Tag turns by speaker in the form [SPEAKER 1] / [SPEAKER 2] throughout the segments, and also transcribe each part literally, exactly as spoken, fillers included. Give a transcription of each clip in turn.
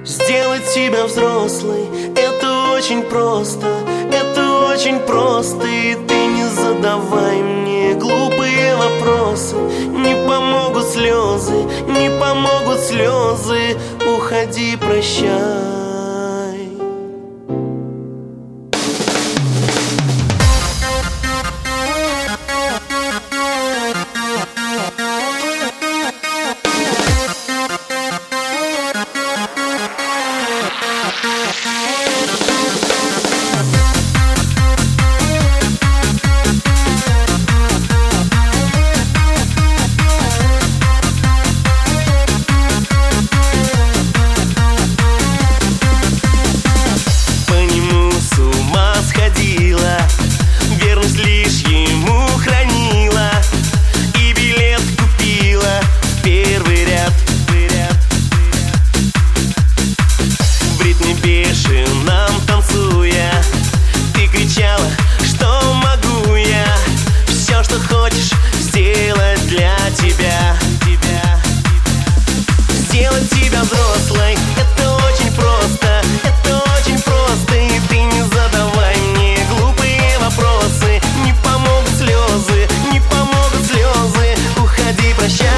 [SPEAKER 1] Сделать тебя взрослой — это очень просто, это очень просто. И ты не задавай мне глупые вопросы. Не помогут слезы, не помогут слезы. Уходи, прощай. Верность лишь ему хранила, и билет купила в первый ряд. В ритме бешеном танцуя, ты кричала, что могу я все, что хочешь, сделать для тебя. Сделать тебя взрослой — это очень просто, это очень просто. И ты не задавай мне глупые вопросы. Не помогут слезы, не помогут слезы. Уходи, прощай.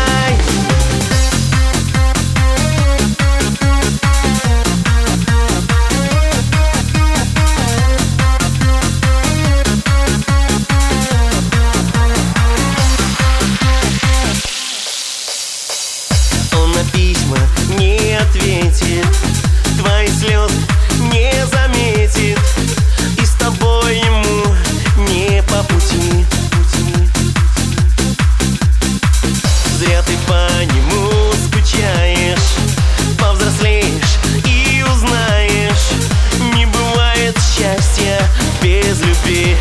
[SPEAKER 1] Он на письма не ответит, твои слезы не заметит, и с тобой ему не по пути. Зря ты по нему скучаешь, повзрослеешь и узнаешь, не бывает счастья без любви.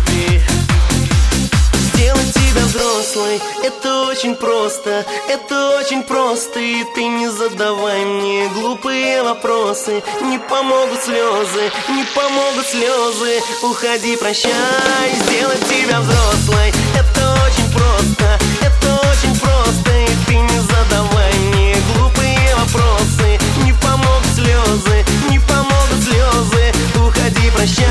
[SPEAKER 1] Сделать тебя взрослой — это очень просто, это очень просто. И ты не задавай мне глупые вопросы. Не помогут слезы, не помогут слезы. Уходи, прощай. Сделать тебя взрослой — это очень просто, это очень просто. И ты не задавай мне глупые вопросы. Не помогут слезы, не помогут слезы. Уходи, прощай.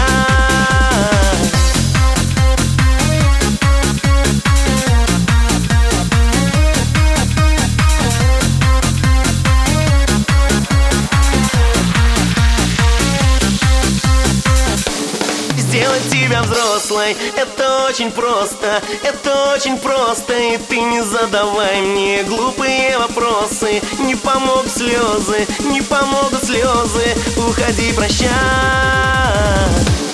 [SPEAKER 1] Сделать тебя взрослой — это очень просто, это очень просто. И ты не задавай мне глупые вопросы. Не помогут слезы, не помогут слезы. Уходи, прощай.